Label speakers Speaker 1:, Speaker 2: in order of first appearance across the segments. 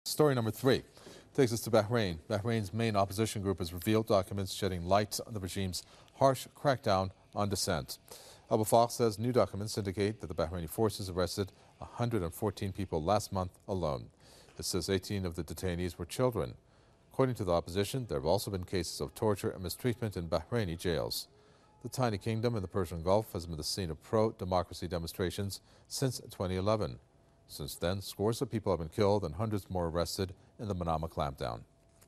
Speaker 1: Story number 3 takes us to Bahrain. Bahrain's main opposition group has revealed documents shedding light on the regime's harsh crackdown on dissent. Al Wefaq says new documents indicate that the Bahraini forces arrested 114 people last month alone. It says 18 of the detainees were children. According to the opposition, there have also been cases of torture and mistreatment in Bahraini jails. The tiny kingdom in the Persian Gulf has been the scene of pro-democracy demonstrations since 2011. Since then, scores of people have been killed and hundreds more arrested in the Manama clampdown.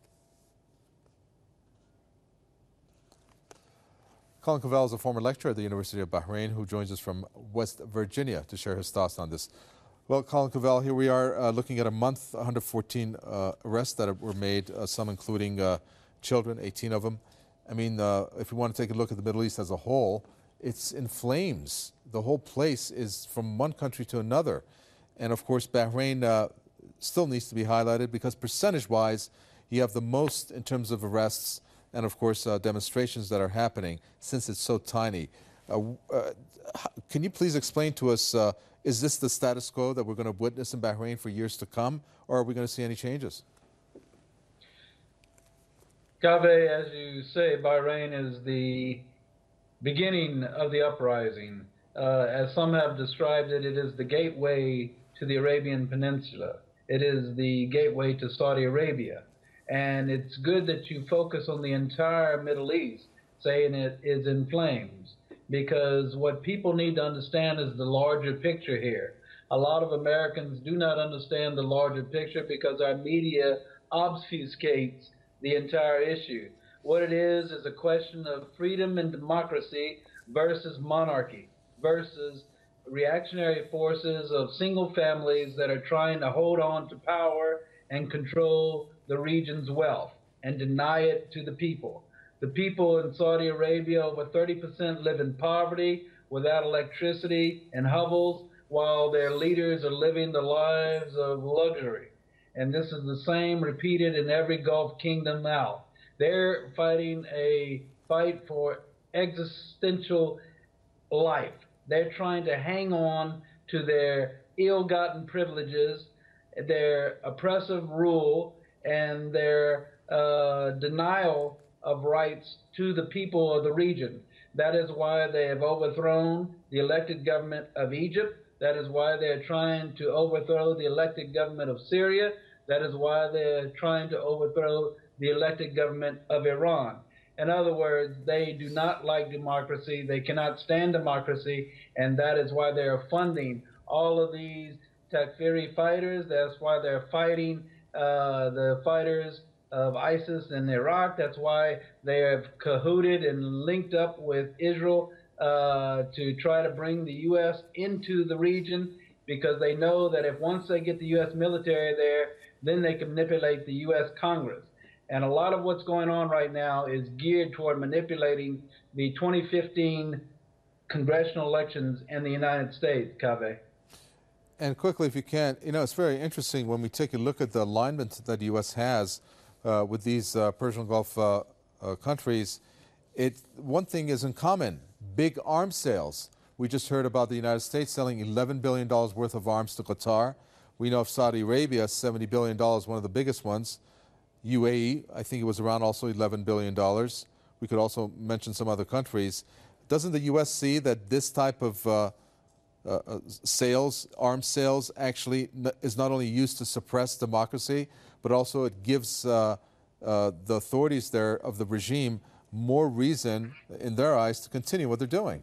Speaker 1: Colin Covell is a former lecturer at the University of Bahrain who joins us from West Virginia to share his thoughts on this. Well, Colin Covell, here we are looking at a month, 114 arrests that were made, some including children, 18 of them. I mean, if we want to take a look at the Middle East as a whole, it's in flames. The whole place is from one country to another. And of course, Bahrain still needs to be highlighted because percentage-wise, you have the most in terms of arrests and of course demonstrations that are happening since it's so tiny. Can you please explain to us, is this the status quo that we're going to witness in Bahrain for years to come, or are we going to see any changes?
Speaker 2: Kaveh, as you say, Bahrain is the beginning of the uprising. As some have described it, it is the gateway to the Arabian Peninsula. It is the gateway to Saudi Arabia. And it's good that you focus on the entire Middle East, saying it is in flames, because what people need to understand is the larger picture here. A lot of Americans do not understand the larger picture because our media obfuscates the entire issue. What it is a question of freedom and democracy versus monarchy, versus reactionary forces of single families that are trying to hold on to power and control the region's wealth and deny it to the people. The people in Saudi Arabia, over 30% live in poverty without electricity and hovels, while their leaders are living the lives of luxury. And this is the same repeated in every Gulf kingdom now. They're fighting a fight for existential life. They're trying to hang on to their ill-gotten privileges, their oppressive rule, and their denial of rights to the people of the region. That is why they have overthrown the elected government of Egypt. That is why they're trying to overthrow the elected government of Syria. That is why they're trying to overthrow the elected government of Iran. In other words, they do not like democracy. They cannot stand democracy, and that is why they are funding all of these Takfiri fighters. That's why they're fighting the fighters of ISIS in Iraq. That's why they have cahooted and linked up with Israel to try to bring the U.S. into the region, because they know that if once they get the U.S. military there, then they can manipulate the U.S. Congress. And a lot of what's going on right now is geared toward manipulating the 2015 congressional elections in the United States, Kaveh.
Speaker 1: And quickly, if you can, it's very interesting when we take a look at the alignment that the U.S. has with these Persian Gulf countries. One thing is in common: big arms sales. We just heard about the United States selling $11 billion worth of arms to Qatar. We know of Saudi Arabia, $70 billion, one of the biggest ones. UAE, I think it was around also $11 billion. We could also mention some other countries. Doesn't the U.S. see that this type of sales, arms sales, actually is not only used to suppress democracy, but also it gives the authorities there of the regime more reason, in their eyes, to continue what they're doing?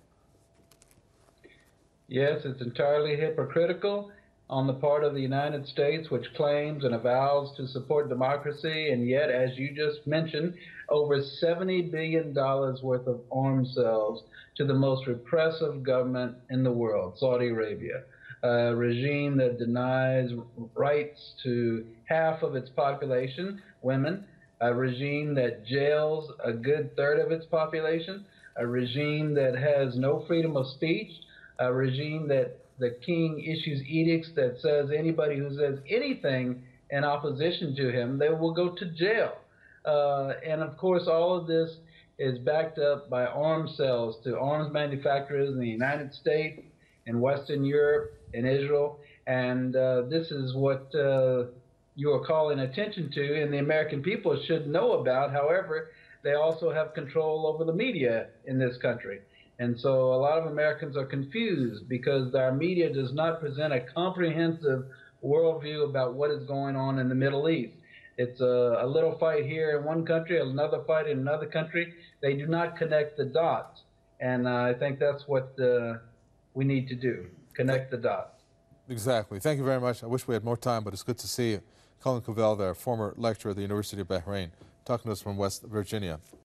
Speaker 2: Yes, it's entirely hypocritical on the part of the United States, which claims and avows to support democracy, and yet, as you just mentioned, over $70 billion worth of arms sales to the most repressive government in the world, Saudi Arabia, a regime that denies rights to half of its population, women, a regime that jails a good third of its population, a regime that has no freedom of speech, a regime that the king issues edicts that says anybody who says anything in opposition to him, they will go to jail. And of course, all of this is backed up by arms sales to arms manufacturers in the United States, in Western Europe, in Israel. And this is what you are calling attention to, and the American people should know about. However, they also have control over the media in this country. And so a lot of Americans are confused because our media does not present a comprehensive worldview about what is going on in the Middle East. It's a little fight here in one country, another fight in another country. They do not connect the dots. And I think that's what we need to do, connect the dots.
Speaker 1: Exactly. Thank you very much. I wish we had more time, but it's good to see you. Colin Covell there, former lecturer at the University of Bahrain, talking to us from West Virginia.